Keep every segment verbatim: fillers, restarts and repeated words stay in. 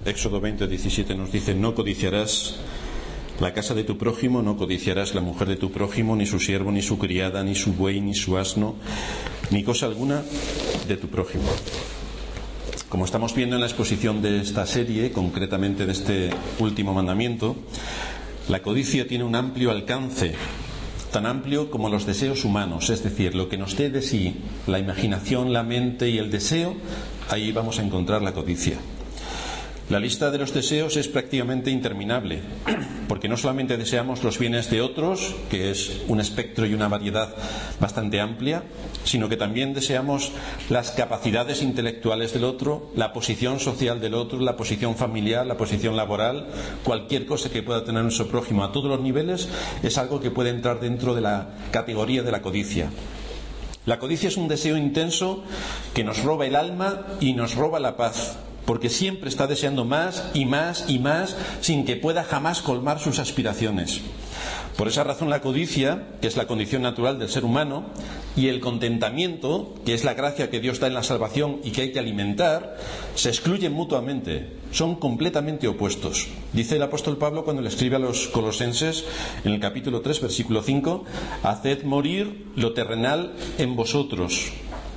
Éxodo veinte, diecisiete nos dice: no codiciarás la casa de tu prójimo, no codiciarás la mujer de tu prójimo, ni su siervo, ni su criada, ni su buey, ni su asno, ni cosa alguna de tu prójimo. Como estamos viendo en la exposición de esta serie, concretamente de este último mandamiento, la codicia tiene un amplio alcance, tan amplio como los deseos humanos, es decir, lo que nos dé de sí la imaginación, la mente y el deseo, ahí vamos a encontrar la codicia. La lista de los deseos es prácticamente interminable, porque no solamente deseamos los bienes de otros, que es un espectro y una variedad bastante amplia, sino que también deseamos las capacidades intelectuales del otro, la posición social del otro, la posición familiar, la posición laboral, cualquier cosa que pueda tener nuestro prójimo a todos los niveles es algo que puede entrar dentro de la categoría de la codicia. La codicia es un deseo intenso que nos roba el alma y nos roba la paz, porque siempre está deseando más y más y más sin que pueda jamás colmar sus aspiraciones. Por esa razón la codicia, que es la condición natural del ser humano, y el contentamiento, que es la gracia que Dios da en la salvación y que hay que alimentar, se excluyen mutuamente, son completamente opuestos. Dice el apóstol Pablo cuando le escribe a los colosenses en el capítulo tres, versículo cinco: haced morir lo terrenal en vosotros.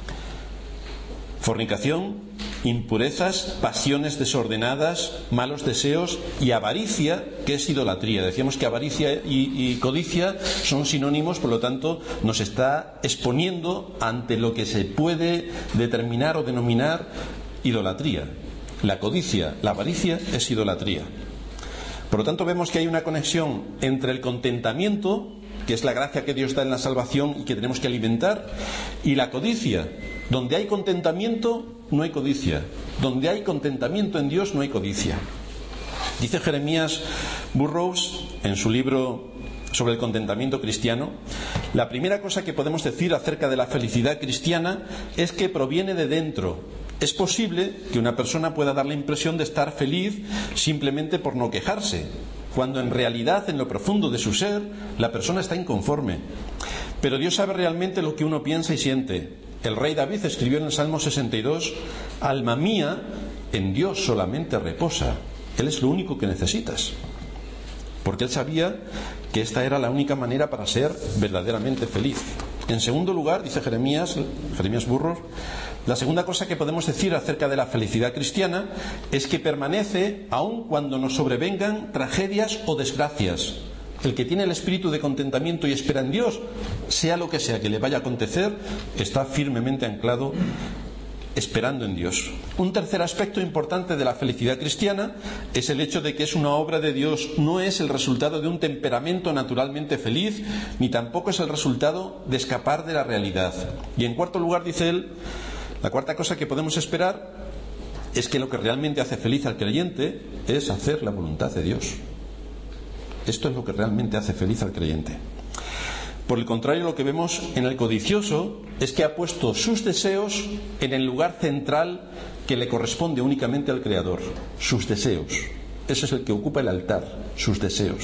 Fornicación, impurezas, pasiones desordenadas, malos deseos y avaricia, que es idolatría. Decíamos que avaricia y, y codicia son sinónimos, por lo tanto nos está exponiendo ante lo que se puede determinar o denominar idolatría. La codicia, la avaricia es idolatría. Por lo tanto vemos que hay una conexión entre el contentamiento, que es la gracia que Dios da en la salvación y que tenemos que alimentar, y la codicia. Donde hay contentamiento no hay codicia, donde hay contentamiento en Dios no hay codicia. Dice Jeremías Burroughs en su libro sobre el contentamiento cristiano: la primera cosa que podemos decir acerca de la felicidad cristiana es que proviene de dentro. Es posible que una persona pueda dar la impresión de estar feliz simplemente por no quejarse, cuando en realidad en lo profundo de su ser la persona está inconforme. Pero Dios sabe realmente lo que uno piensa y siente. El rey David escribió en el Salmo sesenta y dos: alma mía, en Dios solamente reposa. Él es lo único que necesitas. Porque él sabía que esta era la única manera para ser verdaderamente feliz. En segundo lugar, dice Jeremías, Jeremías Burroughs, la segunda cosa que podemos decir acerca de la felicidad cristiana es que permanece aun cuando nos sobrevengan tragedias o desgracias. El que tiene el espíritu de contentamiento y espera en Dios, sea lo que sea que le vaya a acontecer, está firmemente anclado esperando en Dios. Un tercer aspecto importante de la felicidad cristiana es el hecho de que es una obra de Dios, no es el resultado de un temperamento naturalmente feliz, ni tampoco es el resultado de escapar de la realidad. Y en cuarto lugar, dice él, la cuarta cosa que podemos esperar es que lo que realmente hace feliz al creyente es hacer la voluntad de Dios. Esto es lo que realmente hace feliz al creyente. Por el contrario, lo que vemos en el codicioso es que ha puesto sus deseos en el lugar central que le corresponde únicamente al Creador, sus deseos. Ese es el que ocupa el altar, sus deseos.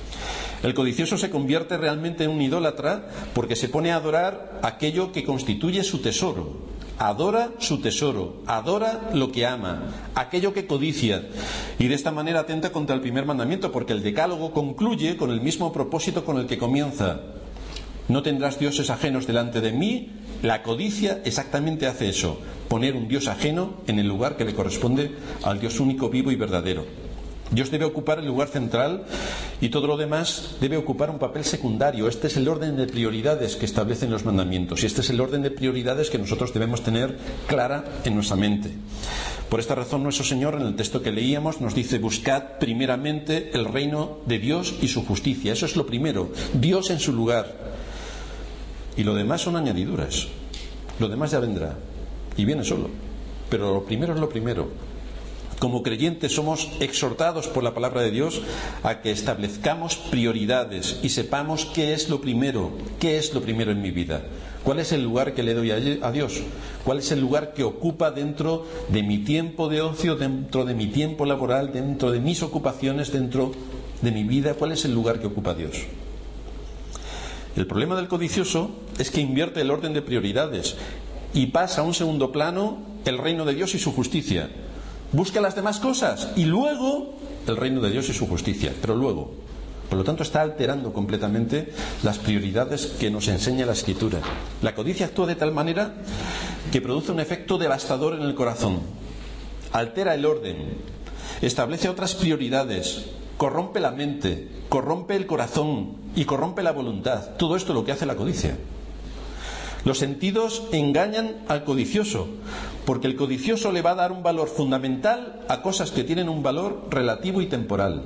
El codicioso se convierte realmente en un idólatra porque se pone a adorar aquello que constituye su tesoro. Adora su tesoro, adora lo que ama, aquello que codicia, y de esta manera atenta contra el primer mandamiento, porque el decálogo concluye con el mismo propósito con el que comienza: no tendrás dioses ajenos delante de mí. La codicia exactamente hace eso, poner un dios ajeno en el lugar que le corresponde al Dios único, vivo y verdadero. Dios debe ocupar el lugar central y todo lo demás debe ocupar un papel secundario. Este es el orden de prioridades que establecen los mandamientos y este es el orden de prioridades que nosotros debemos tener clara en nuestra mente. Por esta razón nuestro Señor, en el texto que leíamos, nos dice: buscad primeramente el reino de Dios y su justicia. Eso es lo primero, Dios en su lugar, y lo demás son añadiduras. Lo demás ya vendrá y viene solo, pero lo primero es lo primero. Como creyentes somos exhortados por la palabra de Dios a que establezcamos prioridades y sepamos qué es lo primero, qué es lo primero en mi vida, cuál es el lugar que le doy a Dios, cuál es el lugar que ocupa dentro de mi tiempo de ocio, dentro de mi tiempo laboral, dentro de mis ocupaciones, dentro de mi vida, cuál es el lugar que ocupa Dios. El problema del codicioso es que invierte el orden de prioridades y pasa a un segundo plano el reino de Dios y su justicia. busca las demás cosas y luego el reino de Dios y su justicia, pero luego. Por lo tanto, está alterando completamente las prioridades que nos enseña la Escritura. La codicia actúa de tal manera que produce un efecto devastador en el corazón, altera el orden, establece otras prioridades, corrompe la mente, corrompe el corazón y corrompe la voluntad. Todo esto es lo que hace la codicia. Los sentidos engañan al codicioso, porque el codicioso le va a dar un valor fundamental a cosas que tienen un valor relativo y temporal,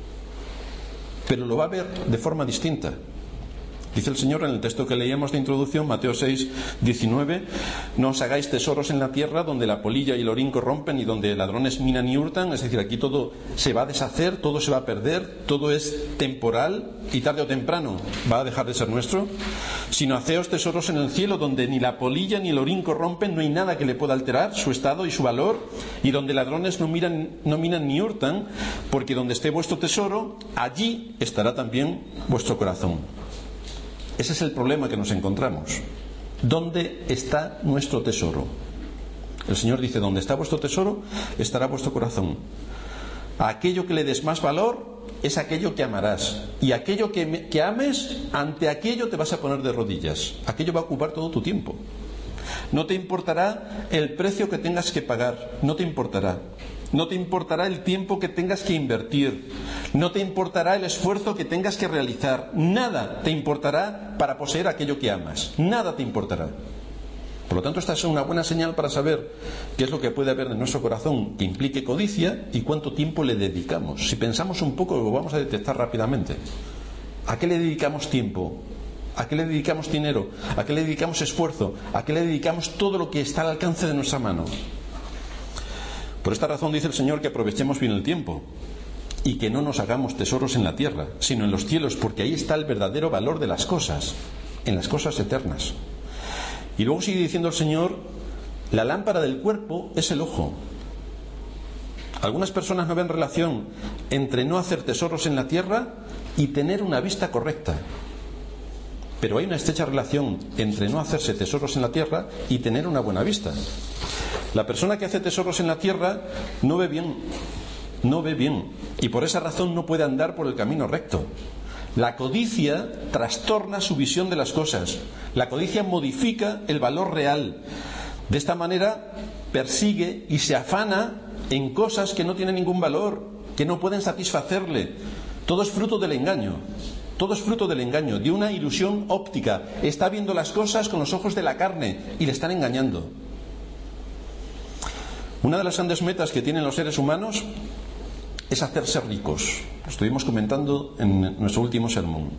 pero lo va a ver de forma distinta. Dice el Señor en el texto que leíamos de introducción, Mateo seis, diecinueve: no os hagáis tesoros en la tierra donde la polilla y el orín corrompen y donde ladrones minan y hurtan. Es decir, aquí todo se va a deshacer, todo se va a perder, todo es temporal y tarde o temprano va a dejar de ser nuestro. Sino haceos tesoros en el cielo donde ni la polilla ni el orín corrompen, no hay nada que le pueda alterar su estado y su valor, y donde ladrones no, miran, no minan ni hurtan, porque donde esté vuestro tesoro, allí estará también vuestro corazón. Ese es el problema que nos encontramos. ¿Dónde está nuestro tesoro? El Señor dice: donde está vuestro tesoro, estará vuestro corazón. A aquello que le des más valor es aquello que amarás. Y aquello que, me, que ames, ante aquello te vas a poner de rodillas. Aquello va a ocupar todo tu tiempo. No te importará el precio que tengas que pagar. No te importará. No te importará el tiempo que tengas que invertir. No te importará el esfuerzo que tengas que realizar. Nada te importará para poseer aquello que amas. Nada te importará. Por lo tanto, esta es una buena señal para saber qué es lo que puede haber en nuestro corazón que implique codicia y cuánto tiempo le dedicamos. Si pensamos un poco, lo vamos a detectar rápidamente. ¿A qué le dedicamos tiempo? ¿A qué le dedicamos dinero? ¿A qué le dedicamos esfuerzo? ¿A qué le dedicamos todo lo que está al alcance de nuestra mano? Por esta razón dice el Señor que aprovechemos bien el tiempo y que no nos hagamos tesoros en la tierra, sino en los cielos, porque ahí está el verdadero valor de las cosas, en las cosas eternas. Y luego sigue diciendo el Señor: la lámpara del cuerpo es el ojo. Algunas personas no ven relación entre no hacer tesoros en la tierra y tener una vista correcta. Pero hay una estrecha relación entre no hacerse tesoros en la tierra y tener una buena vista. La persona que hace tesoros en la tierra no ve bien, no ve bien, y por esa razón no puede andar por el camino recto. La codicia trastorna su visión de las cosas. La codicia modifica el valor real. De esta manera persigue y se afana en cosas que no tienen ningún valor, que no pueden satisfacerle. Todo es fruto del engaño. Todo es fruto del engaño, de una ilusión óptica. Está viendo las cosas con los ojos de la carne y le están engañando. Una de las grandes metas que tienen los seres humanos es hacerse ricos. Lo estuvimos comentando en nuestro último sermón.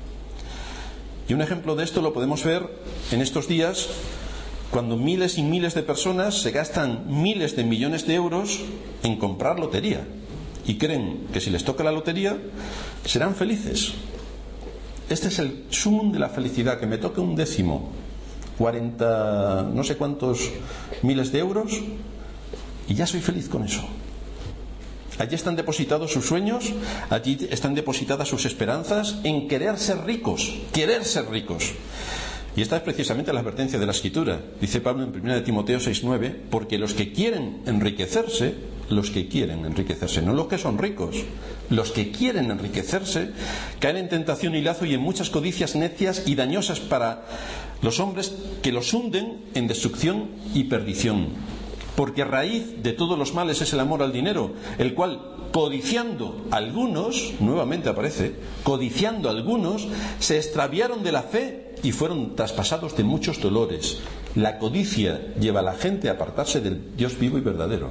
Y un ejemplo de esto lo podemos ver en estos días, cuando miles y miles de personas se gastan miles de millones de euros en comprar lotería y creen que si les toca la lotería serán felices. Este es el sumum de la felicidad, que me toque un décimo, cuarenta, no sé cuántos miles de euros, y ya soy feliz con eso. Allí están depositados sus sueños, allí están depositadas sus esperanzas en querer ser ricos, querer ser ricos. Y esta es precisamente la advertencia de la Escritura. Dice Pablo en primera de Timoteo seis nueve: porque los que quieren enriquecerse, los que quieren enriquecerse, no los que son ricos, los que quieren enriquecerse, caen en tentación y lazo y en muchas codicias necias y dañosas para los hombres, que los hunden en destrucción y perdición. Porque raíz de todos los males es el amor al dinero, el cual, codiciando algunos, nuevamente aparece, codiciando algunos, se extraviaron de la fe y fueron traspasados de muchos dolores. La codicia lleva a la gente a apartarse del Dios vivo y verdadero.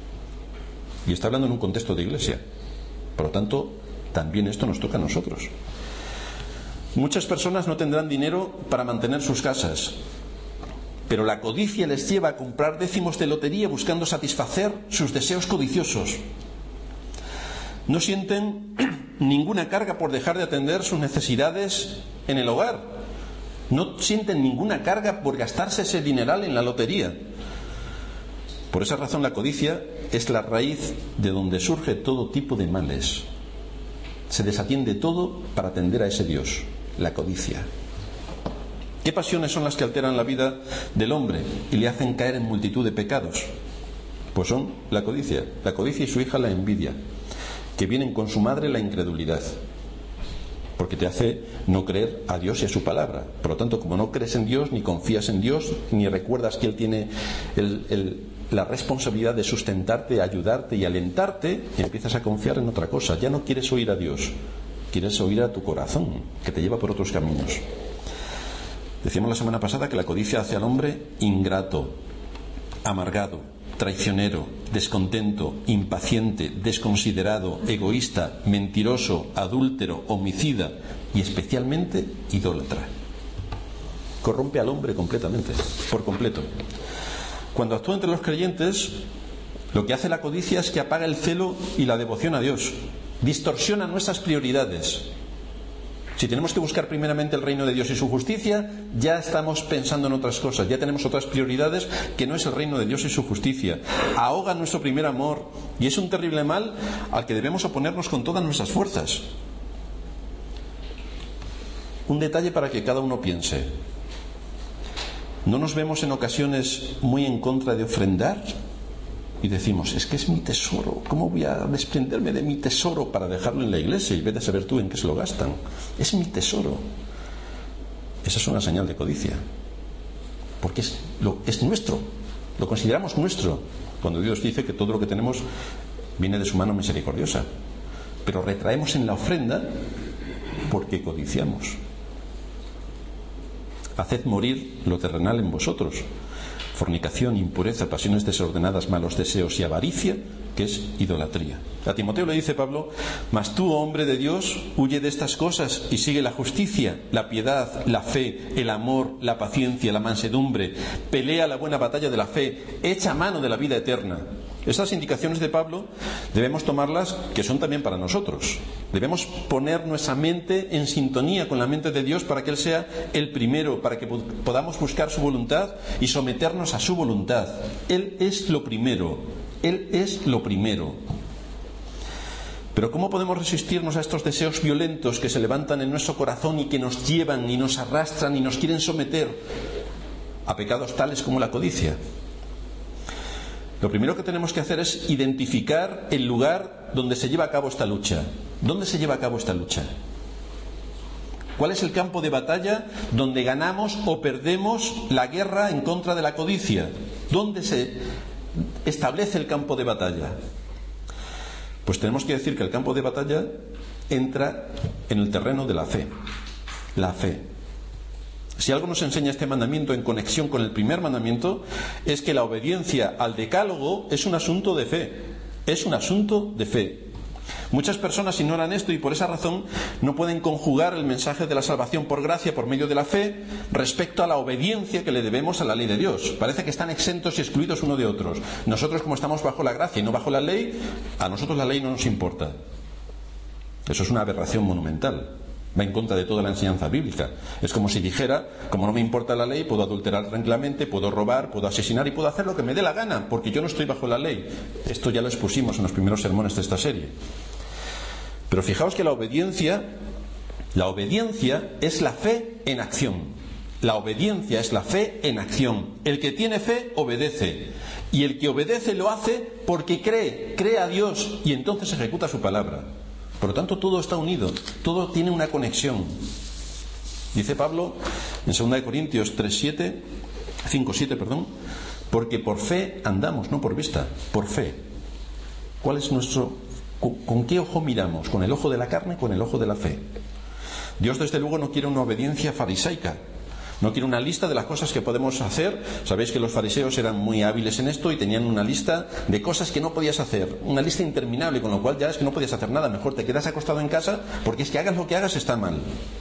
Y está hablando en un contexto de iglesia. Por lo tanto, también esto nos toca a nosotros. Muchas personas no tendrán dinero para mantener sus casas, pero la codicia les lleva a comprar décimos de lotería buscando satisfacer sus deseos codiciosos. No sienten ninguna carga por dejar de atender sus necesidades en el hogar. No sienten ninguna carga por gastarse ese dineral en la lotería. Por esa razón, la codicia es la raíz de donde surge todo tipo de males. Se desatiende todo para atender a ese Dios, la codicia. ¿Qué pasiones son las que alteran la vida del hombre y le hacen caer en multitud de pecados? Pues son la codicia, la codicia y su hija la envidia, que vienen con su madre la incredulidad, porque te hace no creer a Dios y a su palabra. Por lo tanto, como no crees en Dios, ni confías en Dios, ni recuerdas que Él tiene el, el, la responsabilidad de sustentarte, ayudarte y alentarte, empiezas a confiar en otra cosa. Ya no quieres oír a Dios, quieres oír a tu corazón, que te lleva por otros caminos. Decíamos la semana pasada que la codicia hace al hombre ingrato, amargado, traicionero, descontento, impaciente, desconsiderado, egoísta, mentiroso, adúltero, homicida y especialmente idólatra. Corrompe al hombre completamente, por completo. Cuando actúa entre los creyentes, lo que hace la codicia es que apaga el celo y la devoción a Dios, distorsiona nuestras prioridades. Si tenemos que buscar primeramente el reino de Dios y su justicia, ya estamos pensando en otras cosas, ya tenemos otras prioridades que no es el reino de Dios y su justicia. Ahoga nuestro primer amor y es un terrible mal al que debemos oponernos con todas nuestras fuerzas. Un detalle para que cada uno piense. ¿No nos vemos en ocasiones muy en contra de ofrendar? Y decimos, es que es mi tesoro, ¿cómo voy a desprenderme de mi tesoro para dejarlo en la iglesia y vete a saber tú en qué se lo gastan? Es mi tesoro. Esa es una señal de codicia, porque es, lo, es nuestro, lo consideramos nuestro, cuando Dios dice que todo lo que tenemos viene de su mano misericordiosa, pero retraemos en la ofrenda porque codiciamos. Haced morir lo terrenal en vosotros: fornicación, impureza, pasiones desordenadas, malos deseos y avaricia, que es idolatría. A Timoteo le dice Pablo: mas tú, hombre de Dios, huye de estas cosas y sigue la justicia, la piedad, la fe, el amor, la paciencia, la mansedumbre, pelea la buena batalla de la fe, echa mano de la vida eterna. Estas indicaciones de Pablo debemos tomarlas, que son también para nosotros. Debemos poner nuestra mente en sintonía con la mente de Dios para que Él sea el primero, para que podamos buscar su voluntad y someternos a su voluntad. Él es lo primero, Él es lo primero. Pero ¿cómo podemos resistirnos a estos deseos violentos que se levantan en nuestro corazón y que nos llevan y nos arrastran y nos quieren someter a pecados tales como la codicia? Lo primero que tenemos que hacer es identificar el lugar donde se lleva a cabo esta lucha. ¿Dónde se lleva a cabo esta lucha? ¿Cuál es el campo de batalla donde ganamos o perdemos la guerra en contra de la codicia? ¿Dónde se establece el campo de batalla? Pues tenemos que decir que el campo de batalla entra en el terreno de la fe. La fe. Si algo nos enseña este mandamiento en conexión con el primer mandamiento, es que la obediencia al decálogo es un asunto de fe. Es un asunto de fe. Muchas personas ignoran esto y por esa razón no pueden conjugar el mensaje de la salvación por gracia por medio de la fe respecto a la obediencia que le debemos a la ley de Dios. Parece que están exentos y excluidos uno de otros. Nosotros, como estamos bajo la gracia y no bajo la ley, a nosotros la ley no nos importa. Eso es una aberración monumental. Va en contra de toda la enseñanza bíblica. Es como si dijera, como no me importa la ley, puedo adulterar tranquilamente, puedo robar, puedo asesinar y puedo hacer lo que me dé la gana, porque yo no estoy bajo la ley. Esto ya lo expusimos en los primeros sermones de esta serie. Pero fijaos que la obediencia, la obediencia es la fe en acción. La obediencia es la fe en acción. El que tiene fe obedece. Y el que obedece lo hace porque cree, cree a Dios y entonces ejecuta su palabra. Por lo tanto, todo está unido, todo tiene una conexión. Dice Pablo en segunda de Corintios tres siete, cinco siete, perdón, porque por fe andamos, no por vista, por fe. ¿Cuál es nuestro, con, con qué ojo miramos? ¿Con el ojo de la carne o con el ojo de la fe? Dios, desde luego, no quiere una obediencia farisaica. No quiere una lista de las cosas que podemos hacer. Sabéis que los fariseos eran muy hábiles en esto y tenían una lista de cosas que no podías hacer, una lista interminable, con lo cual ya es que no podías hacer nada, mejor te quedas acostado en casa, porque es que hagas lo que hagas está mal.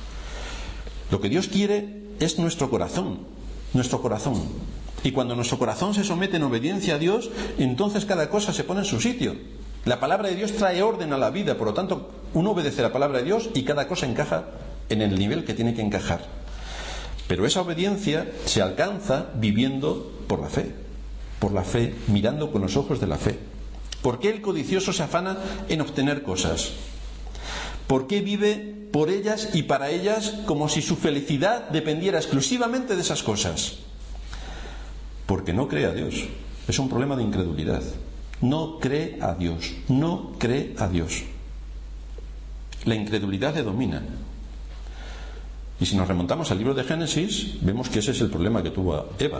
Lo que Dios quiere es nuestro corazón, nuestro corazón. Y cuando nuestro corazón se somete en obediencia a Dios, entonces cada cosa se pone en su sitio. La palabra de Dios trae orden a la vida, por lo tanto uno obedece a la palabra de Dios y cada cosa encaja en el nivel que tiene que encajar. Pero esa obediencia se alcanza viviendo por la fe, por la fe, mirando con los ojos de la fe. ¿Por qué el codicioso se afana en obtener cosas? ¿Por qué vive por ellas y para ellas como si su felicidad dependiera exclusivamente de esas cosas? Porque no cree a Dios. Es un problema de incredulidad. No cree a Dios, no cree a Dios. La incredulidad le domina. Y si nos remontamos al libro de Génesis, vemos que ese es el problema que tuvo Eva.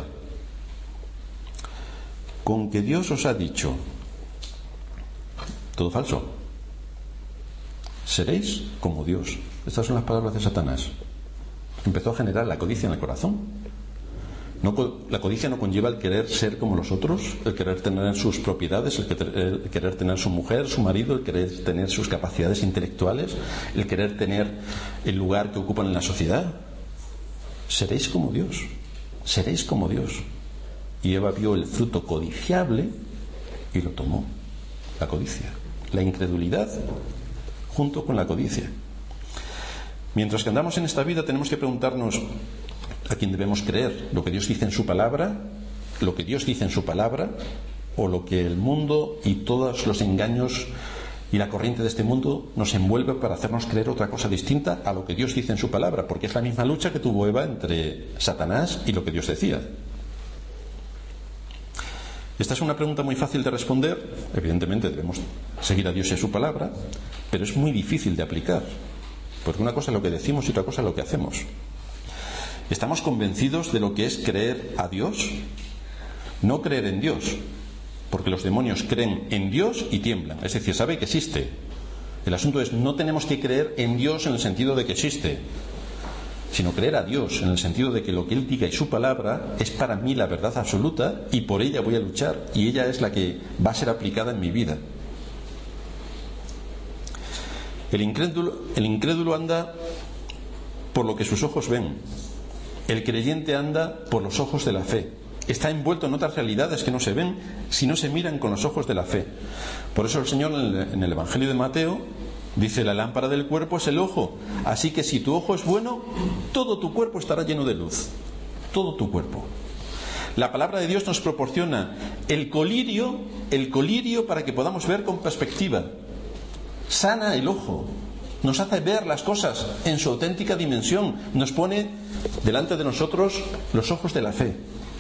Con que Dios os ha dicho, todo falso, seréis como Dios. Estas son las palabras de Satanás. Empezó a generar la codicia en el corazón. No, la codicia no conlleva el querer ser como los otros, el querer tener sus propiedades, el querer, el querer tener su mujer, su marido, el querer tener sus capacidades intelectuales, el querer tener el lugar que ocupan en la sociedad. Seréis como Dios, seréis como Dios. Y Eva vio el fruto codiciable y lo tomó, la codicia, la incredulidad junto con la codicia. Mientras que andamos en esta vida tenemos que preguntarnos a quién debemos creer, lo que Dios dice en su palabra, lo que Dios dice en su palabra, o lo que el mundo y todos los engaños y la corriente de este mundo nos envuelve para hacernos creer otra cosa distinta a lo que Dios dice en su palabra, porque es la misma lucha que tuvo Eva entre Satanás y lo que Dios decía. Esta es una pregunta muy fácil de responder. Evidentemente debemos seguir a Dios y a su palabra, pero es muy difícil de aplicar, porque una cosa es lo que decimos y otra cosa es lo que hacemos. ¿Estamos convencidos de lo que es creer a Dios? No creer en Dios, porque los demonios creen en Dios y tiemblan, es decir, sabe que existe. El asunto es, no tenemos que creer en Dios en el sentido de que existe, sino creer a Dios en el sentido de que lo que Él diga y su palabra es para mí la verdad absoluta y por ella voy a luchar y ella es la que va a ser aplicada en mi vida. El incrédulo, el incrédulo anda por lo que sus ojos ven. El creyente anda por los ojos de la fe. Está envuelto en otras realidades que no se ven si no se miran con los ojos de la fe. Por eso el Señor en el, en el Evangelio de Mateo dice: la lámpara del cuerpo es el ojo, así que si tu ojo es bueno, todo tu cuerpo estará lleno de luz. Todo tu cuerpo. La palabra de Dios nos proporciona el colirio, el colirio para que podamos ver con perspectiva. Sana el ojo, nos hace ver las cosas en su auténtica dimensión, nos pone delante de nosotros los ojos de la fe.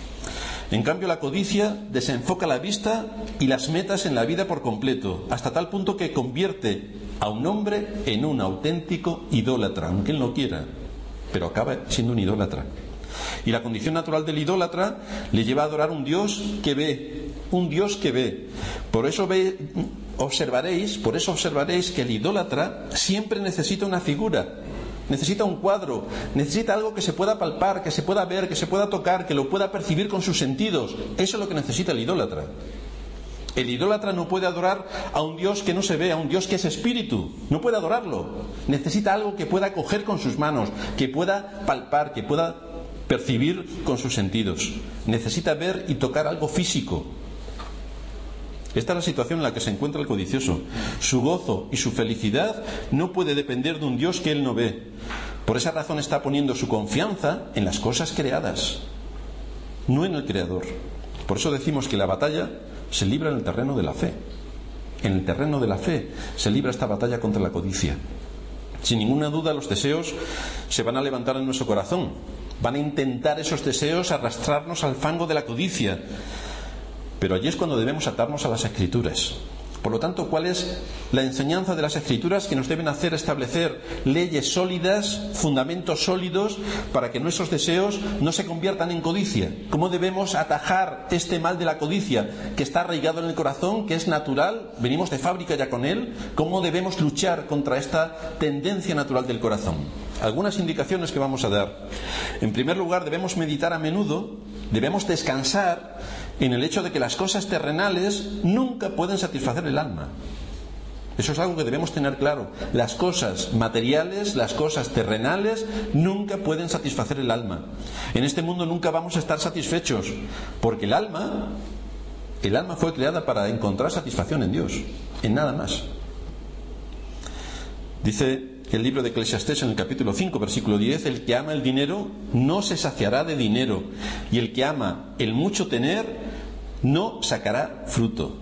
En cambio, la codicia desenfoca la vista y las metas en la vida por completo, hasta tal punto que convierte a un hombre en un auténtico idólatra, aunque él no quiera, pero acaba siendo un idólatra. Y la condición natural del idólatra le lleva a adorar un Dios que ve, un Dios que ve. Por eso ve, observaréis, por eso observaréis que el idólatra siempre necesita una figura, necesita un cuadro, necesita algo que se pueda palpar, que se pueda ver, que se pueda tocar, que lo pueda percibir con sus sentidos. Eso es lo que necesita el idólatra. El idólatra no puede adorar a un Dios que no se ve, a un Dios que es espíritu. No puede adorarlo. Necesita algo que pueda coger con sus manos, que pueda palpar, que pueda percibir con sus sentidos. Necesita ver y tocar algo físico. Esta es la situación en la que se encuentra el codicioso. Su gozo y su felicidad no puede depender de un Dios que él no ve. Por esa razón está poniendo su confianza en las cosas creadas, no en el Creador. Por eso decimos que la batalla se libra en el terreno de la fe. En el terreno de la fe se libra esta batalla contra la codicia. Sin ninguna duda, los deseos se van a levantar en nuestro corazón. Van a intentar esos deseos arrastrarnos al fango de la codicia. Pero allí es cuando debemos atarnos a las Escrituras. Por lo tanto, ¿cuál es la enseñanza de las Escrituras que nos deben hacer establecer leyes sólidas, fundamentos sólidos, para que nuestros deseos no se conviertan en codicia? ¿Cómo debemos atajar este mal de la codicia que está arraigado en el corazón, que es natural, venimos de fábrica ya con él? ¿Cómo debemos luchar contra esta tendencia natural del corazón? Algunas indicaciones que vamos a dar. En primer lugar, debemos meditar a menudo, debemos descansar en el hecho de que las cosas terrenales nunca pueden satisfacer el alma. Eso es algo que debemos tener claro. Las cosas materiales, las cosas terrenales nunca pueden satisfacer el alma. En este mundo nunca vamos a estar satisfechos, porque el alma, el alma fue creada para encontrar satisfacción en Dios, en nada más. Dice el libro de Eclesiastés en el capítulo cinco, versículo diez: el que ama el dinero no se saciará de dinero, y el que ama el mucho tener no sacará fruto.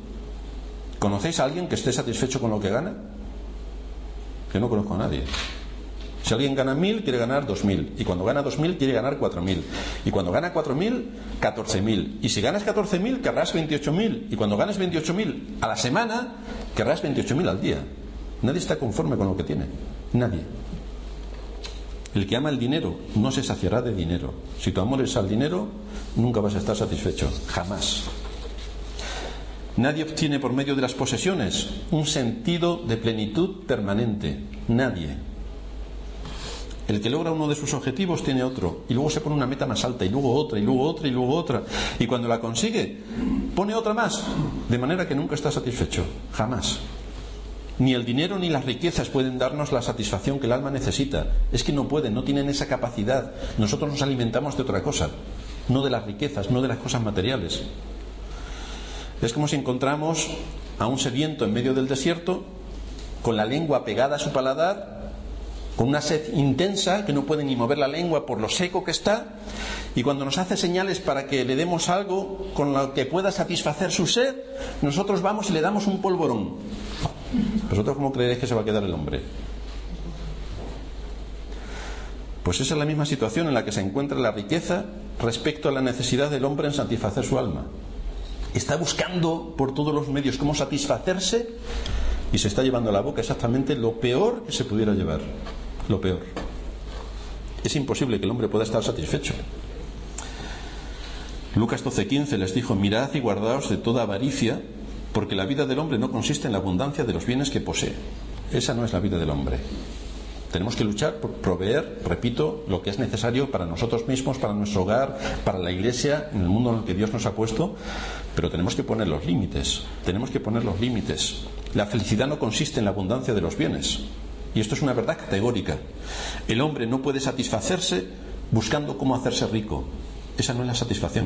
¿Conocéis a alguien que esté satisfecho con lo que gana? Yo no conozco a nadie. Si alguien gana mil, quiere ganar dos mil. Y cuando gana dos mil, quiere ganar cuatro mil. Y cuando gana cuatro mil, catorce mil. Y si ganas catorce mil, querrás veintiocho mil. Y cuando ganas veintiocho mil a la semana, querrás veintiocho mil al día. Nadie está conforme con lo que tiene. Nadie. El que ama el dinero no se saciará de dinero. Si tu amor es al dinero, nunca vas a estar satisfecho. Jamás. Nadie obtiene por medio de las posesiones un sentido de plenitud permanente. Nadie. El que logra uno de sus objetivos tiene otro, y luego se pone una meta más alta, y luego otra, y luego otra, y luego otra, y cuando la consigue pone otra más, de manera que nunca está satisfecho. Jamás. Ni el dinero ni las riquezas pueden darnos la satisfacción que el alma necesita. Es que no pueden, no tienen esa capacidad. Nosotros nos alimentamos de otra cosa, no de las riquezas, no de las cosas materiales. Es como si encontramos a un sediento en medio del desierto, con la lengua pegada a su paladar, con una sed intensa, que no puede ni mover la lengua por lo seco que está, y cuando nos hace señales para que le demos algo con lo que pueda satisfacer su sed, nosotros vamos y le damos un polvorón. ¿Vosotros cómo creéis que se va a quedar el hombre? Pues esa es la misma situación en la que se encuentra la riqueza respecto a la necesidad del hombre en satisfacer su alma. Está buscando por todos los medios cómo satisfacerse, y se está llevando a la boca exactamente lo peor que se pudiera llevar. Lo peor. Es imposible que el hombre pueda estar satisfecho. Lucas doce quince les dijo: mirad y guardaos de toda avaricia, porque la vida del hombre no consiste en la abundancia de los bienes que posee. Esa no es la vida del hombre. Tenemos que luchar por proveer, repito, lo que es necesario para nosotros mismos, para nuestro hogar, para la iglesia, en el mundo en el que Dios nos ha puesto, pero tenemos que poner los límites. Tenemos que poner los límites. La felicidad no consiste en la abundancia de los bienes. Y esto es una verdad categórica. El hombre no puede satisfacerse buscando cómo hacerse rico. Esa no es la satisfacción.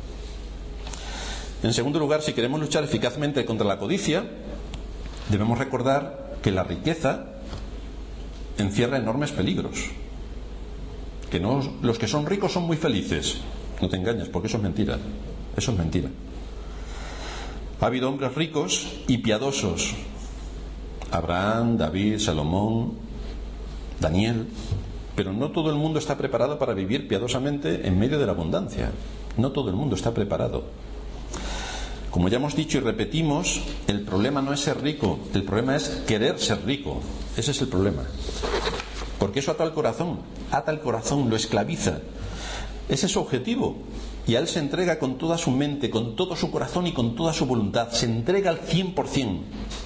En segundo lugar, si queremos luchar eficazmente contra la codicia, debemos recordar que la riqueza encierra enormes peligros. Que no, los que son ricos son muy felices. No te engañes, porque eso es mentira. Eso es mentira. Ha habido hombres ricos y piadosos: Abraham, David, Salomón, Daniel. Pero no todo el mundo está preparado para vivir piadosamente en medio de la abundancia. No todo el mundo está preparado. Como ya hemos dicho y repetimos, el problema no es ser rico, el problema es querer ser rico. Ese es el problema. Porque eso ata al corazón, ata al corazón, lo esclaviza. Ese es su objetivo. Y a él se entrega con toda su mente, con todo su corazón y con toda su voluntad. Se entrega al cien por ciento.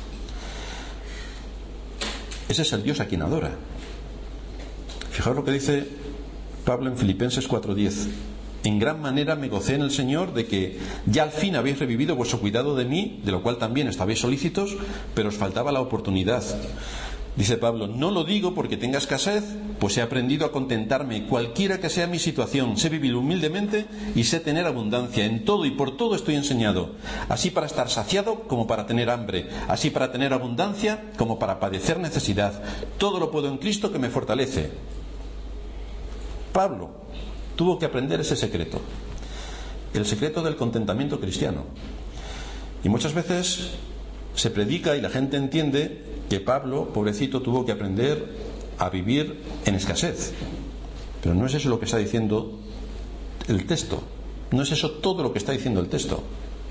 Ese es el Dios a quien adora. Fijaos lo que dice Pablo en Filipenses cuatro diez. En gran manera me gocé en el Señor de que ya al fin habéis revivido vuestro cuidado de mí, de lo cual también estabais solícitos, pero os faltaba la oportunidad. Dice Pablo: no lo digo porque tenga escasez, pues he aprendido a contentarme cualquiera que sea mi situación. Sé vivir humildemente y sé tener abundancia. En todo y por todo estoy enseñado, así para estar saciado como para tener hambre, así para tener abundancia como para padecer necesidad. Todo lo puedo en Cristo que me fortalece. Pablo tuvo que aprender ese secreto, el secreto del contentamiento cristiano. Y muchas veces se predica y la gente entiende que Pablo, pobrecito, tuvo que aprender a vivir en escasez. Pero no es eso lo que está diciendo el texto. No es eso todo lo que está diciendo el texto.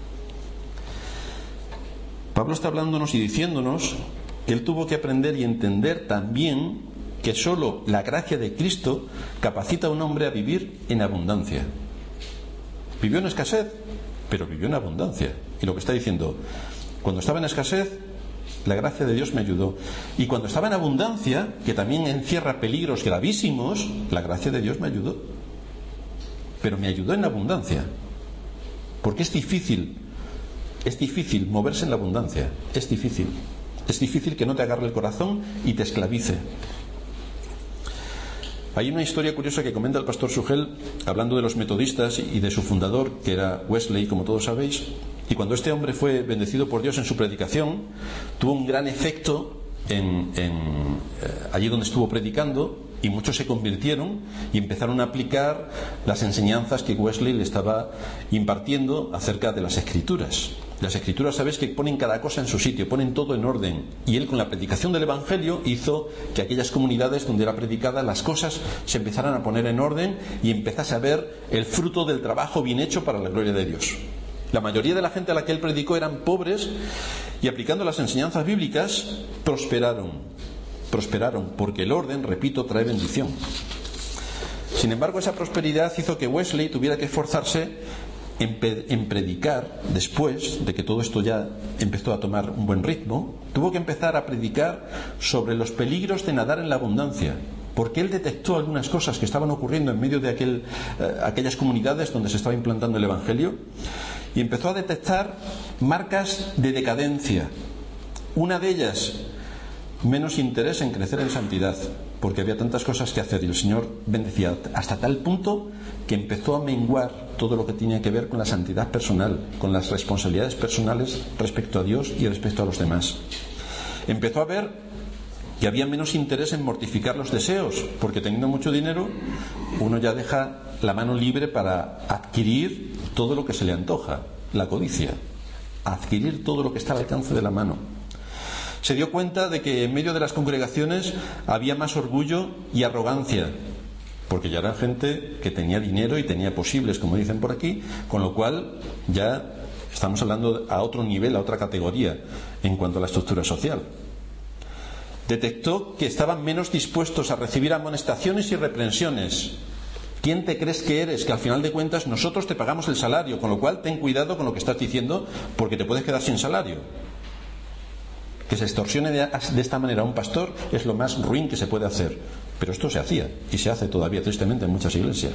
Pablo está hablándonos y diciéndonos que él tuvo que aprender y entender también que solo la gracia de Cristo capacita a un hombre a vivir en abundancia. Vivió en escasez, pero vivió en abundancia. Y lo que está diciendo: cuando estaba en escasez, la gracia de Dios me ayudó. Y cuando estaba en abundancia, que también encierra peligros gravísimos, la gracia de Dios me ayudó. Pero me ayudó en abundancia. Porque es difícil, es difícil moverse en la abundancia. Es difícil. Es difícil que no te agarre el corazón y te esclavice. Hay una historia curiosa que comenta el pastor Sugel, hablando de los metodistas y de su fundador, que era Wesley, como todos sabéis. Y cuando este hombre fue bendecido por Dios en su predicación, tuvo un gran efecto en, en, eh, allí donde estuvo predicando, y muchos se convirtieron y empezaron a aplicar las enseñanzas que Wesley le estaba impartiendo acerca de las Escrituras. Las Escrituras, sabéis que ponen cada cosa en su sitio, ponen todo en orden. Y él, con la predicación del Evangelio, hizo que aquellas comunidades donde era predicada las cosas se empezaran a poner en orden y empezase a ver el fruto del trabajo bien hecho para la gloria de Dios. La mayoría de la gente a la que él predicó eran pobres y, aplicando las enseñanzas bíblicas, prosperaron. Prosperaron, porque el orden, repito, trae bendición. Sin embargo, esa prosperidad hizo que Wesley tuviera que esforzarse En, pe- en predicar. Después de que todo esto ya empezó a tomar un buen ritmo, tuvo que empezar a predicar sobre los peligros de nadar en la abundancia, porque él detectó algunas cosas que estaban ocurriendo en medio de aquel, eh, aquellas comunidades donde se estaba implantando el Evangelio, y empezó a detectar marcas de decadencia. Una de ellas, menos interés en crecer en santidad, porque había tantas cosas que hacer, y el Señor bendecía hasta tal punto que empezó a menguar todo lo que tenía que ver con la santidad personal, con las responsabilidades personales respecto a Dios y respecto a los demás. Empezó a ver que había menos interés en mortificar los deseos, porque teniendo mucho dinero uno ya deja la mano libre para adquirir todo lo que se le antoja, la codicia, adquirir todo lo que está al alcance de la mano. Se dio cuenta de que en medio de las congregaciones había más orgullo y arrogancia, porque ya era gente que tenía dinero y tenía posibles, como dicen por aquí, con lo cual ya estamos hablando a otro nivel, a otra categoría en cuanto a la estructura social. Detectó que estaban menos dispuestos a recibir amonestaciones y reprensiones. ¿Quién te crees que eres? Que al final de cuentas nosotros te pagamos el salario, con lo cual ten cuidado con lo que estás diciendo, porque te puedes quedar sin salario. Que se extorsione de, de esta manera a un pastor es lo más ruin que se puede hacer, pero esto se hacía y se hace todavía tristemente en muchas iglesias.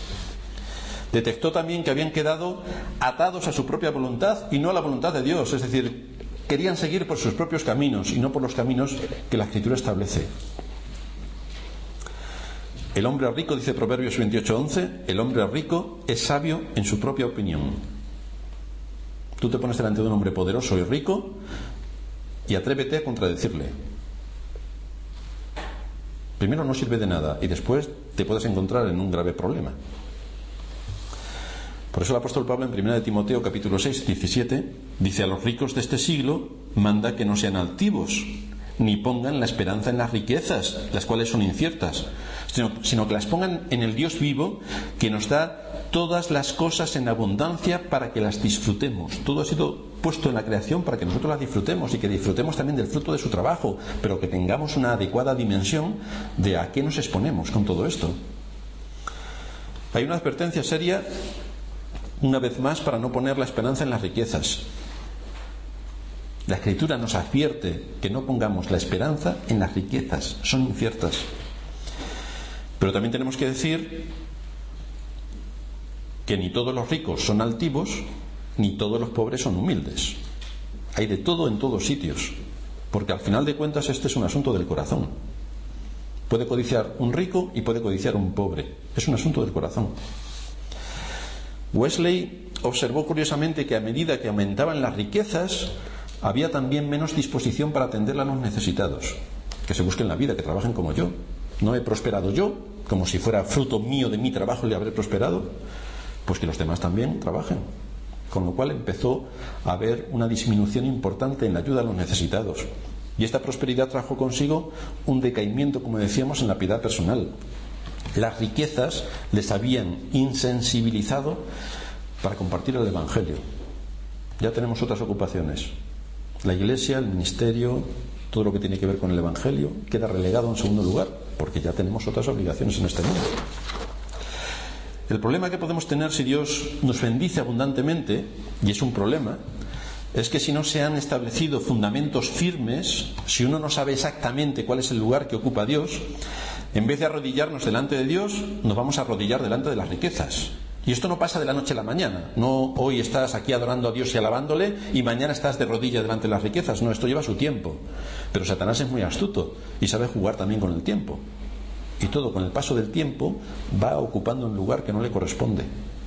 Detectó también que habían quedado atados a su propia voluntad y no a la voluntad de Dios, es decir, querían seguir por sus propios caminos y no por los caminos que la Escritura establece. El hombre rico, dice Proverbios veintiocho once, el hombre rico es sabio en su propia opinión. Tú te pones delante de un hombre poderoso y rico y atrévete a contradecirle. Primero no sirve de nada y después te puedes encontrar en un grave problema. Por eso el apóstol Pablo en primera de Timoteo capítulo seis, diecisiete dice: a los ricos de este siglo manda que no sean altivos, ni pongan la esperanza en las riquezas, las cuales son inciertas, sino, sino que las pongan en el Dios vivo, que nos da todas las cosas en abundancia para que las disfrutemos. Todo ha sido puesto en la creación para que nosotros las disfrutemos y que disfrutemos también del fruto de su trabajo, pero que tengamos una adecuada dimensión de a qué nos exponemos con todo esto. Hay una advertencia seria, una vez más, para no poner la esperanza en las riquezas. La Escritura nos advierte que no pongamos la esperanza en las riquezas, son inciertas. Pero también tenemos que decir que ni todos los ricos son altivos, ni todos los pobres son humildes. Hay de todo en todos sitios, porque al final de cuentas este es un asunto del corazón. Puede codiciar un rico y puede codiciar un pobre, es un asunto del corazón. Wesley observó curiosamente que a medida que aumentaban las riquezas, había también menos disposición para atender a los necesitados. Que se busquen la vida, que trabajen como yo. No he prosperado yo, como si fuera fruto mío de mi trabajo le habré prosperado, pues que los demás también trabajen. Con lo cual empezó a haber una disminución importante en la ayuda a los necesitados. Y esta prosperidad trajo consigo un decaimiento, como decíamos, en la piedad personal. Las riquezas les habían insensibilizado para compartir el Evangelio. Ya tenemos otras ocupaciones. La iglesia, el ministerio, todo lo que tiene que ver con el Evangelio queda relegado en segundo lugar, porque ya tenemos otras obligaciones en este mundo. El problema que podemos tener si Dios nos bendice abundantemente, y es un problema, es que si no se han establecido fundamentos firmes, si uno no sabe exactamente cuál es el lugar que ocupa Dios, en vez de arrodillarnos delante de Dios, nos vamos a arrodillar delante de las riquezas. Y esto no pasa de la noche a la mañana. No hoy estás aquí adorando a Dios y alabándole y mañana estás de rodillas delante de las riquezas. No, esto lleva su tiempo. Pero Satanás es muy astuto y sabe jugar también con el tiempo. Y todo con el paso del tiempo va ocupando un lugar que no le corresponde.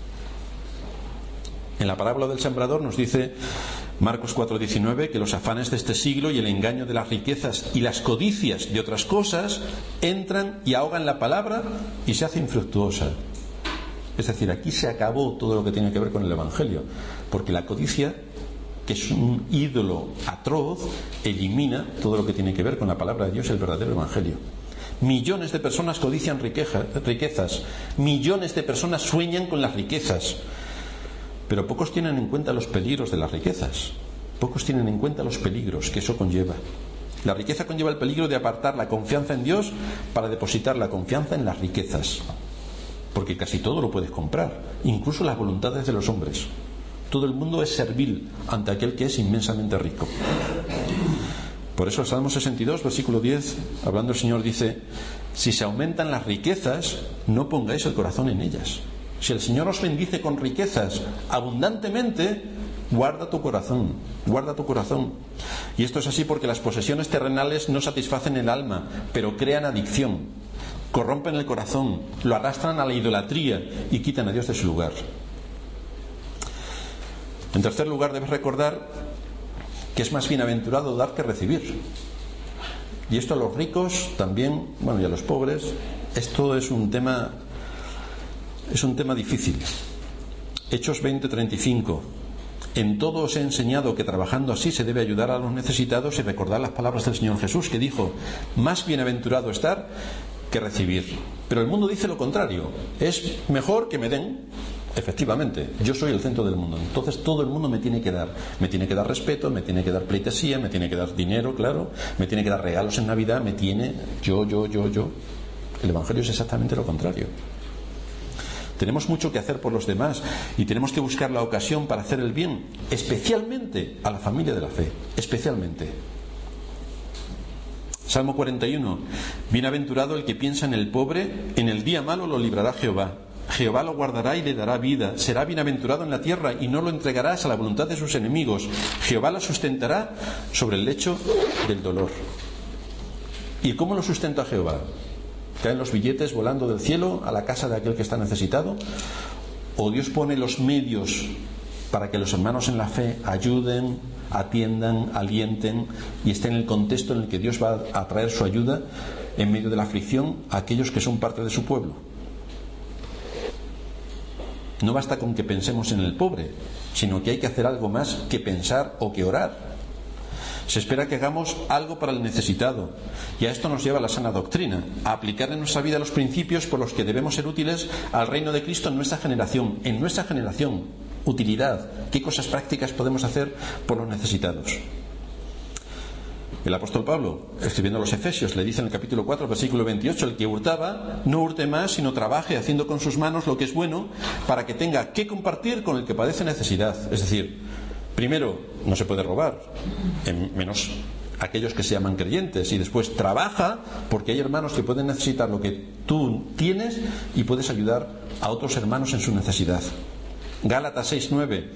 En la parábola del sembrador nos dice Marcos cuatro diecinueve que los afanes de este siglo y el engaño de las riquezas y las codicias de otras cosas entran y ahogan la palabra y se hace infructuosa. Es decir, aquí se acabó todo lo que tiene que ver con el Evangelio, porque la codicia que es un ídolo atroz, elimina todo lo que tiene que ver con la palabra de Dios y el verdadero evangelio. Millones de personas codician riquezas, millones de personas sueñan con las riquezas, pero pocos tienen en cuenta los peligros de las riquezas, pocos tienen en cuenta los peligros que eso conlleva. La riqueza conlleva el peligro de apartar la confianza en Dios para depositar la confianza en las riquezas, porque casi todo lo puedes comprar, incluso las voluntades de los hombres. Todo el mundo es servil ante aquel que es inmensamente rico. Por eso el Salmo sesenta y dos, versículo diez, hablando el Señor, dice: si se aumentan las riquezas, no pongáis el corazón en ellas. Si el Señor os bendice con riquezas abundantemente, guarda tu corazón, guarda tu corazón. Y esto es así porque las posesiones terrenales no satisfacen el alma, pero crean adicción, corrompen el corazón, lo arrastran a la idolatría y quitan a Dios de su lugar. En tercer lugar, debes recordar que es más bienaventurado dar que recibir. Y esto a los ricos también, bueno, y a los pobres, esto es un tema es un tema difícil. Hechos veinte treinta y cinco. En todo os he enseñado que trabajando así se debe ayudar a los necesitados y recordar las palabras del Señor Jesús, que dijo: más bienaventurado es dar que recibir. Pero el mundo dice lo contrario: es mejor que me den. Efectivamente, yo soy el centro del mundo, entonces todo el mundo me tiene que dar, me tiene que dar respeto, me tiene que dar pleitesía, me tiene que dar dinero, claro, me tiene que dar regalos en Navidad, me tiene yo, yo, yo, yo. El Evangelio es exactamente lo contrario. Tenemos mucho que hacer por los demás y tenemos que buscar la ocasión para hacer el bien, especialmente a la familia de la fe, especialmente. Salmo cuarenta y uno. Bienaventurado el que piensa en el pobre, en el día malo lo librará Jehová. Jehová lo guardará y le dará vida. Será bienaventurado en la tierra y no lo entregarás a la voluntad de sus enemigos. Jehová lo sustentará sobre el lecho del dolor. ¿Y cómo lo sustenta Jehová? ¿Caen los billetes volando del cielo a la casa de aquel que está necesitado? ¿O Dios pone los medios para que los hermanos en la fe ayuden, atiendan, alienten y estén en el contexto en el que Dios va a traer su ayuda en medio de la aflicción a aquellos que son parte de su pueblo? No basta con que pensemos en el pobre, sino que hay que hacer algo más que pensar o que orar. Se espera que hagamos algo para el necesitado, y a esto nos lleva la sana doctrina, a aplicar en nuestra vida los principios por los que debemos ser útiles al reino de Cristo en nuestra generación. En nuestra generación, utilidad, ¿qué cosas prácticas podemos hacer por los necesitados? El apóstol Pablo, escribiendo a los Efesios, le dice en el capítulo cuatro, versículo veintiocho: el que hurtaba, no hurte más, sino trabaje haciendo con sus manos lo que es bueno, para que tenga que compartir con el que padece necesidad. Es decir, primero, no se puede robar, menos aquellos que se llaman creyentes, y después trabaja, porque hay hermanos que pueden necesitar lo que tú tienes y puedes ayudar a otros hermanos en su necesidad. Gálatas seis nueve.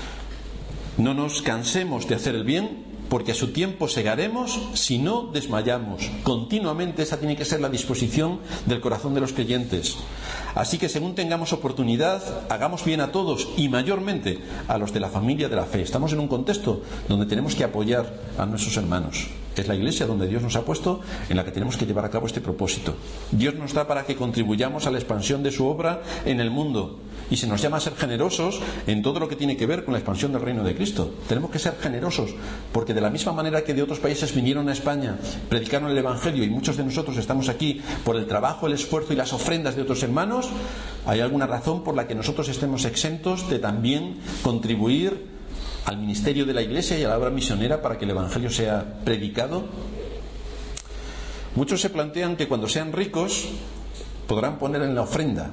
No nos cansemos de hacer el bien, porque a su tiempo segaremos si no desmayamos. Continuamente esa tiene que ser la disposición del corazón de los creyentes. Así que según tengamos oportunidad, hagamos bien a todos y mayormente a los de la familia de la fe. Estamos en un contexto donde tenemos que apoyar a nuestros hermanos. Es la iglesia donde Dios nos ha puesto, en la que tenemos que llevar a cabo este propósito. Dios nos da para que contribuyamos a la expansión de su obra en el mundo, y se nos llama a ser generosos en todo lo que tiene que ver con la expansión del reino de Cristo. Tenemos que ser generosos, porque de la misma manera que de otros países vinieron a España, predicaron el Evangelio, y muchos de nosotros estamos aquí por el trabajo, el esfuerzo y las ofrendas de otros hermanos, ¿hay alguna razón por la que nosotros estemos exentos de también contribuir al ministerio de la iglesia y a la obra misionera para que el Evangelio sea predicado? Muchos se plantean que cuando sean ricos podrán poner en la ofrenda,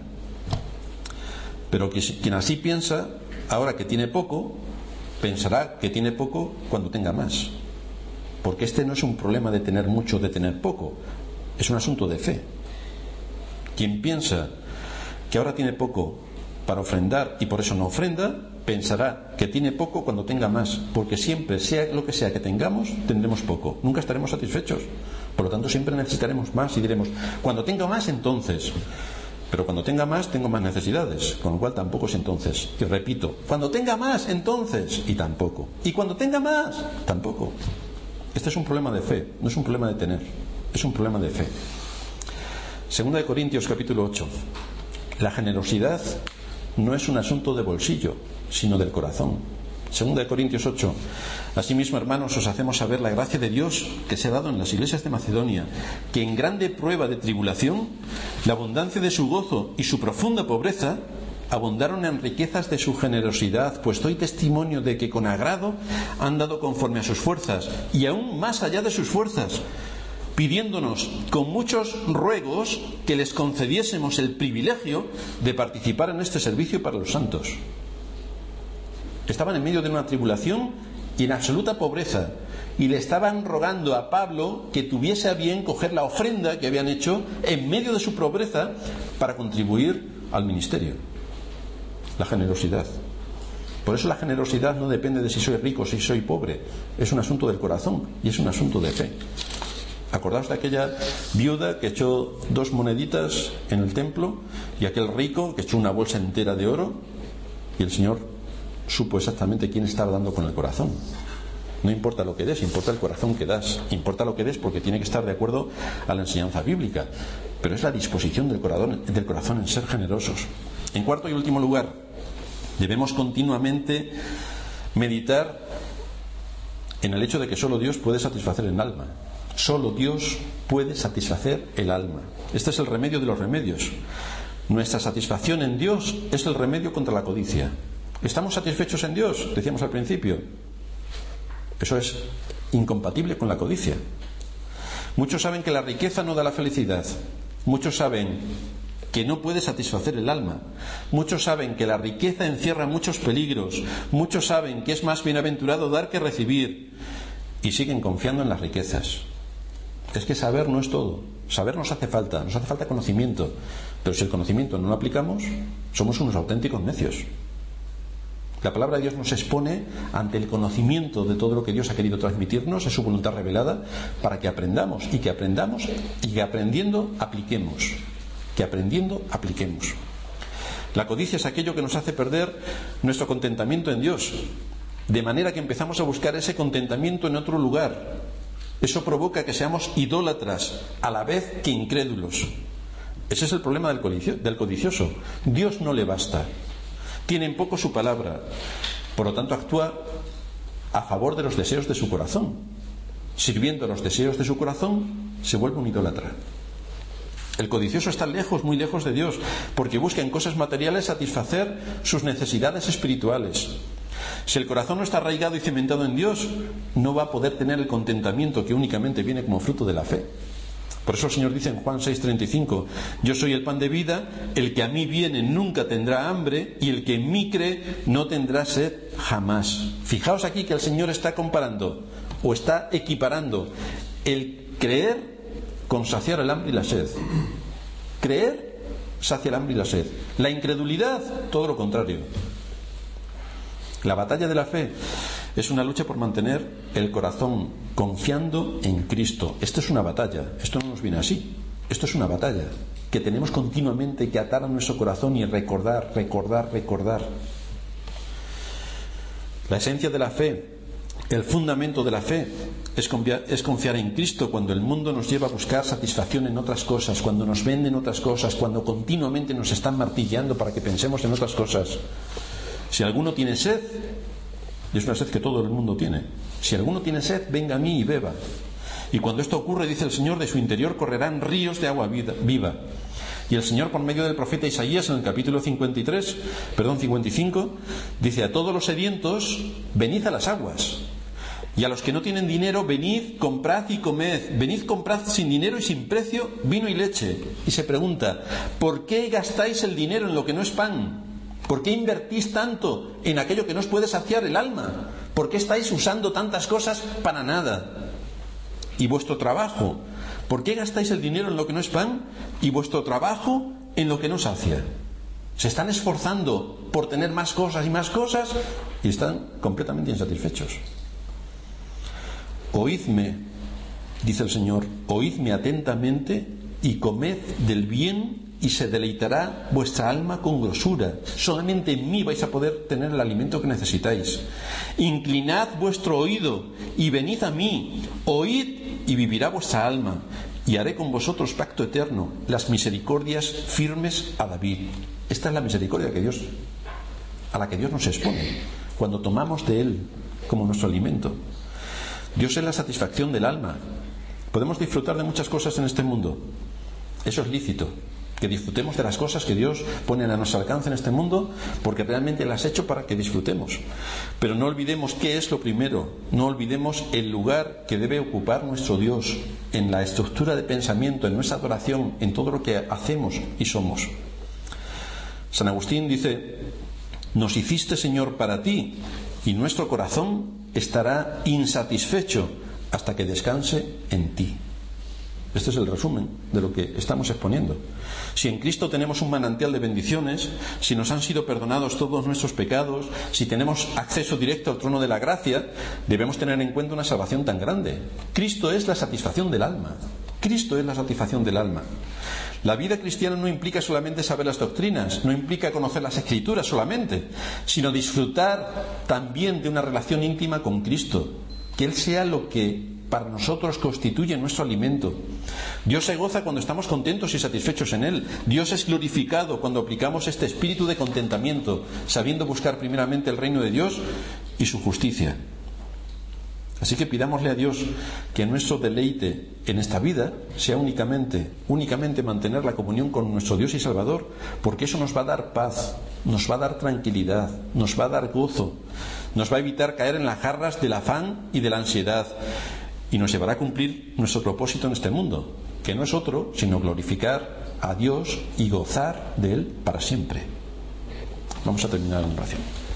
pero que quien así piensa, ahora que tiene poco, pensará que tiene poco cuando tenga más, porque este no es un problema de tener mucho o de tener poco, es un asunto de fe. Quien piensa que ahora tiene poco para ofrendar y por eso no ofrenda, pensará que tiene poco cuando tenga más, porque siempre, sea lo que sea que tengamos, tendremos poco, nunca estaremos satisfechos. Por lo tanto, siempre necesitaremos más y diremos: cuando tenga más, entonces. Pero cuando tenga más, tengo más necesidades, con lo cual tampoco es entonces. Y repito, cuando tenga más, entonces, y tampoco. Y cuando tenga más, tampoco. Este es un problema de fe, no es un problema de tener, es un problema de fe. Segunda de Corintios capítulo ocho. La generosidad no es un asunto de bolsillo, sino del corazón. Segunda de Corintios ocho. Asimismo, hermanos, os hacemos saber la gracia de Dios que se ha dado en las iglesias de Macedonia, que en grande prueba de tribulación, la abundancia de su gozo y su profunda pobreza abundaron en riquezas de su generosidad, pues doy testimonio de que con agrado han dado conforme a sus fuerzas, y aún más allá de sus fuerzas, pidiéndonos con muchos ruegos que les concediésemos el privilegio de participar en este servicio para los santos. Estaban en medio de una tribulación y en absoluta pobreza, y le estaban rogando a Pablo que tuviese a bien coger la ofrenda que habían hecho en medio de su pobreza para contribuir al ministerio. La generosidad. Por eso la generosidad no depende de si soy rico o si soy pobre, es un asunto del corazón y es un asunto de fe. Acordaos de aquella viuda que echó dos moneditas en el templo y aquel rico que echó una bolsa entera de oro, y el Señor supo exactamente quién estaba dando con el corazón. No importa lo que des, importa el corazón que das. Importa lo que des porque tiene que estar de acuerdo a la enseñanza bíblica, pero es la disposición del corazón, del corazón en ser generosos. En cuarto y último lugar, debemos continuamente meditar en el hecho de que solo Dios puede satisfacer el alma. Solo Dios puede satisfacer el alma. Este es el remedio de los remedios. Nuestra satisfacción en Dios es el remedio contra la codicia. ¿Estamos satisfechos en Dios? Decíamos al principio. Eso es incompatible con la codicia. Muchos saben que la riqueza no da la felicidad. Muchos saben que no puede satisfacer el alma. Muchos saben que la riqueza encierra muchos peligros. Muchos saben que es más bienaventurado dar que recibir. Y siguen confiando en las riquezas. Es que saber no es todo. Saber nos hace falta, nos hace falta conocimiento. Pero si el conocimiento no lo aplicamos, somos unos auténticos necios. La palabra de Dios nos expone ante el conocimiento de todo lo que Dios ha querido transmitirnos, es su voluntad revelada, para que aprendamos, y que aprendamos, y que aprendiendo apliquemos. Que aprendiendo apliquemos. La codicia es aquello que nos hace perder nuestro contentamiento en Dios, de manera que empezamos a buscar ese contentamiento en otro lugar. Eso provoca que seamos idólatras a la vez que incrédulos. Ese es el problema del codicioso. Dios no le basta. Tiene en poco su palabra. Por lo tanto, actúa a favor de los deseos de su corazón. Sirviendo a los deseos de su corazón, se vuelve un idólatra. El codicioso está lejos, muy lejos de Dios, porque busca en cosas materiales satisfacer sus necesidades espirituales. Si el corazón no está arraigado y cimentado en Dios, no va a poder tener el contentamiento que únicamente viene como fruto de la fe. Por eso el Señor dice en Juan seis treinta y cinco: yo soy el pan de vida, el que a mí viene nunca tendrá hambre, y el que en mí cree no tendrá sed jamás. Fijaos aquí que el Señor está comparando o está equiparando el creer con saciar el hambre y la sed. Creer sacia el hambre y la sed. La incredulidad, todo lo contrario. La batalla de la fe es una lucha por mantener el corazón confiando en Cristo. Esto es una batalla, esto no nos viene así. Esto es una batalla que tenemos continuamente que atar a nuestro corazón y recordar, recordar, recordar. La esencia de la fe, el fundamento de la fe es confiar, es confiar en Cristo cuando el mundo nos lleva a buscar satisfacción en otras cosas, cuando nos venden otras cosas, cuando continuamente nos están martillando para que pensemos en otras cosas. Si alguno tiene sed, y es una sed que todo el mundo tiene, si alguno tiene sed, venga a mí y beba. Y cuando esto ocurre, dice el Señor, de su interior correrán ríos de agua viva. Y el Señor, por medio del profeta Isaías, en el capítulo cincuenta y tres, perdón, cincuenta y cinco, dice: a todos los sedientos, venid a las aguas. Y a los que no tienen dinero, venid, comprad y comed. Venid, comprad sin dinero y sin precio vino y leche. Y se pregunta: ¿por qué gastáis el dinero en lo que no es pan? ¿Por qué invertís tanto en aquello que no os puede saciar el alma? ¿Por qué estáis usando tantas cosas para nada? ¿Y vuestro trabajo? ¿Por qué gastáis el dinero en lo que no es pan y vuestro trabajo en lo que no sacia? Se están esforzando por tener más cosas y más cosas y están completamente insatisfechos. Oídme, dice el Señor, oídme atentamente y comed del bien, y se deleitará vuestra alma con grosura. Solamente en mí vais a poder tener el alimento que necesitáis. Inclinad vuestro oído y venid a mí. Oíd y vivirá vuestra alma. Y haré con vosotros pacto eterno, las misericordias firmes a David. Esta es la misericordia que Dios, a la que Dios nos expone. cuando tomamos de Él como nuestro alimento. Dios es la satisfacción del alma. Podemos disfrutar de muchas cosas en este mundo. Eso es lícito, que disfrutemos de las cosas que Dios pone a nuestro alcance en este mundo, porque realmente las ha hecho para que disfrutemos. Pero no olvidemos qué es lo primero, no olvidemos el lugar que debe ocupar nuestro Dios en la estructura de pensamiento, en nuestra adoración, en todo lo que hacemos y somos. San Agustín dice: nos hiciste, Señor, para ti, y nuestro corazón estará insatisfecho hasta que descanse en ti. Este es el resumen de lo que estamos exponiendo. Si en Cristo tenemos un manantial de bendiciones, si nos han sido perdonados todos nuestros pecados, si tenemos acceso directo al trono de la gracia, debemos tener en cuenta una salvación tan grande. Cristo es la satisfacción del alma. Cristo es la satisfacción del alma. La vida cristiana no implica solamente saber las doctrinas, no implica conocer las Escrituras solamente, sino disfrutar también de una relación íntima con Cristo, que Él sea lo que para nosotros constituye nuestro alimento. Dios se goza cuando estamos contentos y satisfechos en Él. Dios es glorificado cuando aplicamos este espíritu de contentamiento, sabiendo buscar primeramente el reino de Dios y su justicia. Así que pidámosle a Dios que nuestro deleite en esta vida sea únicamente, únicamente mantener la comunión con nuestro Dios y Salvador, porque eso nos va a dar paz, nos va a dar tranquilidad, nos va a dar gozo, nos va a evitar caer en las garras del afán y de la ansiedad, y nos llevará a cumplir nuestro propósito en este mundo, que no es otro sino glorificar a Dios y gozar de Él para siempre. Vamos a terminar en oración.